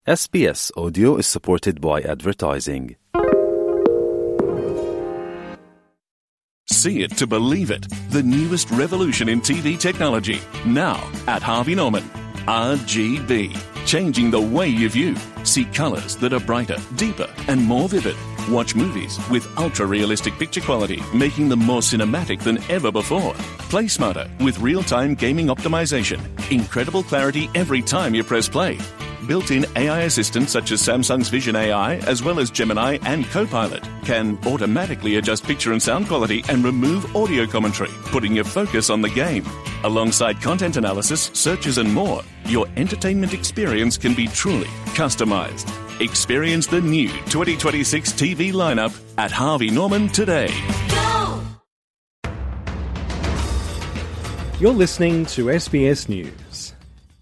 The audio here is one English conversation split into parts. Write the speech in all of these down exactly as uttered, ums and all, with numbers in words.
S B S Audio is supported by advertising. See it to believe it. The newest revolution in T V technology. Now at Harvey Norman. R G B. Changing the way you view. See colours that are brighter, deeper and more vivid. Watch movies with ultra-realistic picture quality, making them more cinematic than ever before. Play smarter with real-time gaming optimization. Incredible clarity every time you press play. Built-in A I assistants such as Samsung's Vision A I, as well as Gemini and Copilot, can automatically adjust picture and sound quality and remove audio commentary, putting your focus on the game. Alongside content analysis, searches and more, your entertainment experience can be truly customised. Experience the new twenty twenty-six T V lineup at Harvey Norman today. Go! You're listening to S B S News.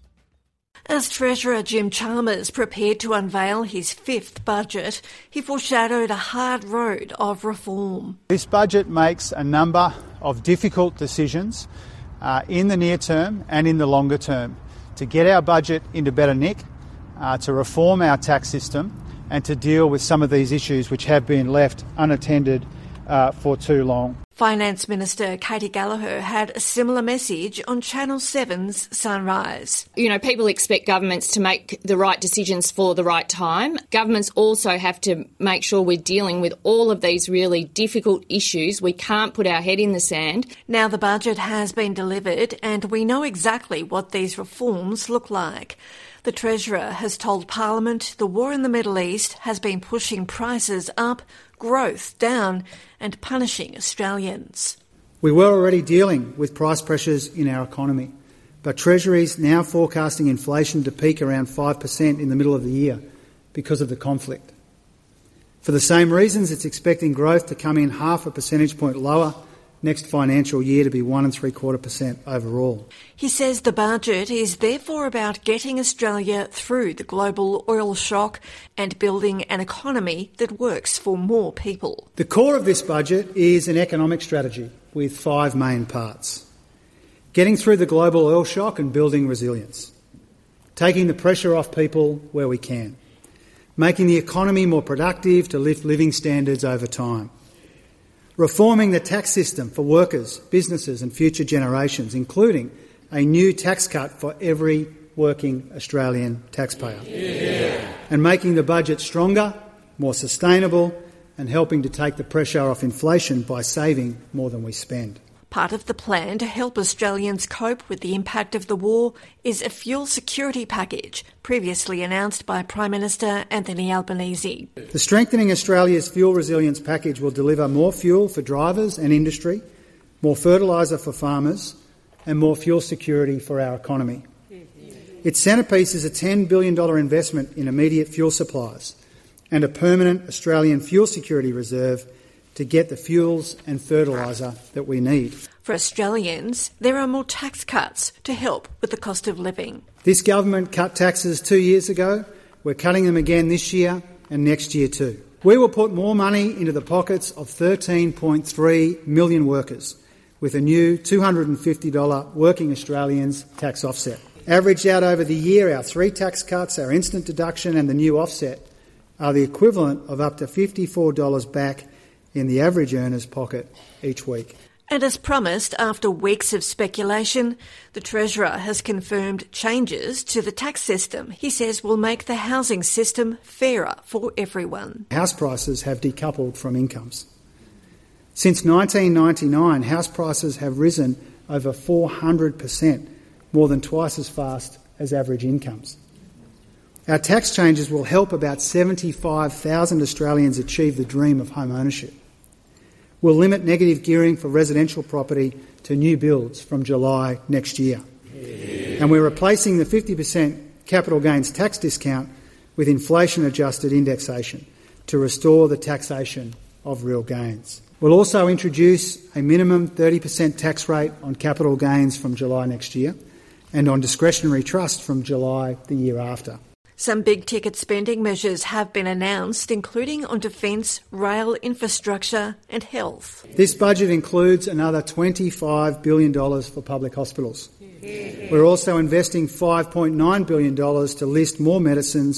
As Treasurer Jim Chalmers prepared to unveil his fifth budget, he foreshadowed a hard road of reform. This budget makes a number of difficult decisions uh, in the near term and in the longer term to get our budget into better nick, uh, to reform our tax system and to deal with some of these issues which have been left unattended uh, for too long. Finance Minister Katie Gallagher had a similar message on Channel seven's Sunrise. You know, people expect governments to make the right decisions for the right time. Governments also have to make sure we're dealing with all of these really difficult issues. We can't put our head in the sand. Now the budget has been delivered and we know exactly what these reforms look like. The Treasurer has told Parliament the war in the Middle East has been pushing prices up, growth down and punishing Australians. We were already dealing with price pressures in our economy, but Treasury is now forecasting inflation to peak around five percent in the middle of the year because of the conflict. For the same reasons, it's expecting growth to come in half a percentage point lower next financial year to be one and three quarter percent overall. He says the budget is therefore about getting Australia through the global oil shock and building an economy that works for more people. The core of this budget is an economic strategy with five main parts. Getting through the global oil shock and building resilience. Taking the pressure off people where we can. Making the economy more productive to lift living standards over time. Reforming the tax system for workers, businesses and future generations, including a new tax cut for every working Australian taxpayer. Yeah. And making the budget stronger, more sustainable and helping to take the pressure off inflation by saving more than we spend. Part of the plan to help Australians cope with the impact of the war is a fuel security package, previously announced by Prime Minister Anthony Albanese. The Strengthening Australia's Fuel Resilience Package will deliver more fuel for drivers and industry, more fertiliser for farmers and more fuel security for our economy. Its centrepiece is a ten billion dollars investment in immediate fuel supplies and a permanent Australian fuel security reserve to get the fuels and fertiliser that we need. For Australians, there are more tax cuts to help with the cost of living. This government cut taxes two years ago. We're cutting them again this year and next year too. We will put more money into the pockets of thirteen point three million workers with a new two hundred fifty dollars Working Australians tax offset. Averaged out over the year, our three tax cuts, our instant deduction and the new offset are the equivalent of up to fifty-four dollars back in the average earner's pocket each week. And as promised, after weeks of speculation, the Treasurer has confirmed changes to the tax system he says will make the housing system fairer for everyone. House prices have decoupled from incomes. Since nineteen ninety-nine, house prices have risen over four hundred percent, more than twice as fast as average incomes. Our tax changes will help about seventy-five thousand Australians achieve the dream of home ownership. We'll limit negative gearing for residential property to new builds from July next year. Yeah. And we're replacing the fifty percent capital gains tax discount with inflation-adjusted indexation to restore the taxation of real gains. We'll also introduce a minimum thirty percent tax rate on capital gains from July next year and on discretionary trust from July the year after. Some big-ticket spending measures have been announced, including on defence, rail infrastructure and health. This budget includes another twenty-five billion dollars for public hospitals. We're also investing five point nine billion dollars to list more medicines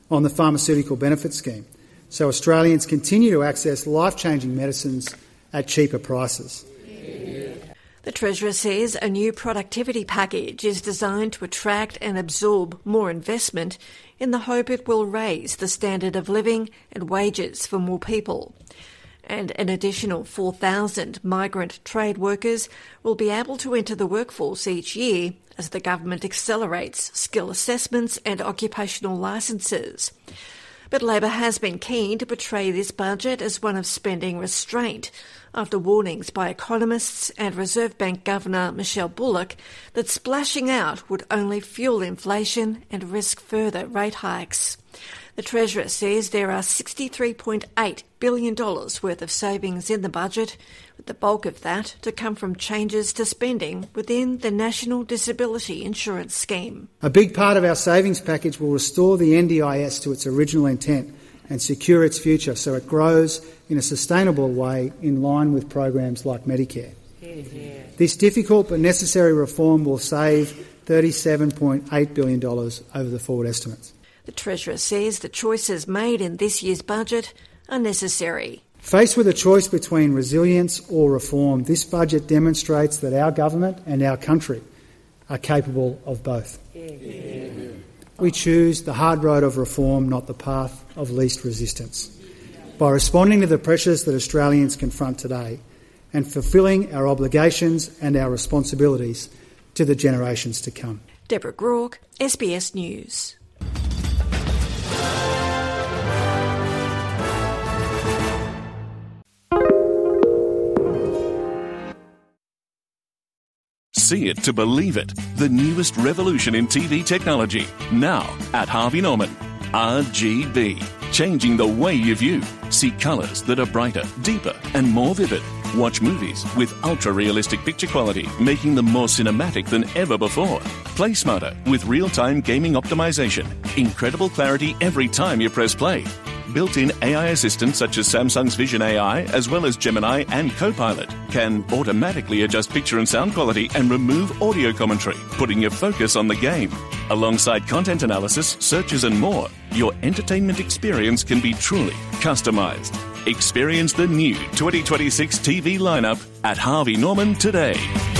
on the Pharmaceutical Benefit Scheme, so Australians continue to access life-changing medicines at cheaper prices. The Treasurer says a new productivity package is designed to attract and absorb more investment in the hope it will raise the standard of living and wages for more people. And an additional four thousand migrant trade workers will be able to enter the workforce each year as the government accelerates skill assessments and occupational licences. But Labor has been keen to portray this budget as one of spending restraint after warnings by economists and Reserve Bank Governor Michelle Bullock that splashing out would only fuel inflation and risk further rate hikes. The Treasurer says there are sixty-three point eight billion dollars worth of savings in the budget, with the bulk of that to come from changes to spending within the National Disability Insurance Scheme. A big part of our savings package will restore the N D I S to its original intent and secure its future so it grows in a sustainable way in line with programs like Medicare. Yeah, yeah. This difficult but necessary reform will save thirty-seven point eight billion dollars over the forward estimates. The Treasurer says the choices made in this year's budget are necessary. Faced with a choice between resilience or reform, this budget demonstrates that our government and our country are capable of both. Yeah. Yeah. We choose the hard road of reform, not the path of least resistance. By responding to the pressures that Australians confront today and fulfilling our obligations and our responsibilities to the generations to come. Deborah Groarke, S B S News. See it to believe it. The newest revolution in T V technology. Now at Harvey Norman. R G B. Changing the way you view. See colours that are brighter, deeper and more vivid. Watch movies with ultra-realistic picture quality, making them more cinematic than ever before. Play smarter with real-time gaming optimization. Incredible clarity every time you press play. Built-in A I assistants such as Samsung's Vision A I, as well as Gemini and Copilot, can automatically adjust picture and sound quality and remove audio commentary, putting your focus on the game. Alongside content analysis, searches and more, your entertainment experience can be truly customised. Experience the new twenty twenty-six T V lineup at Harvey Norman today.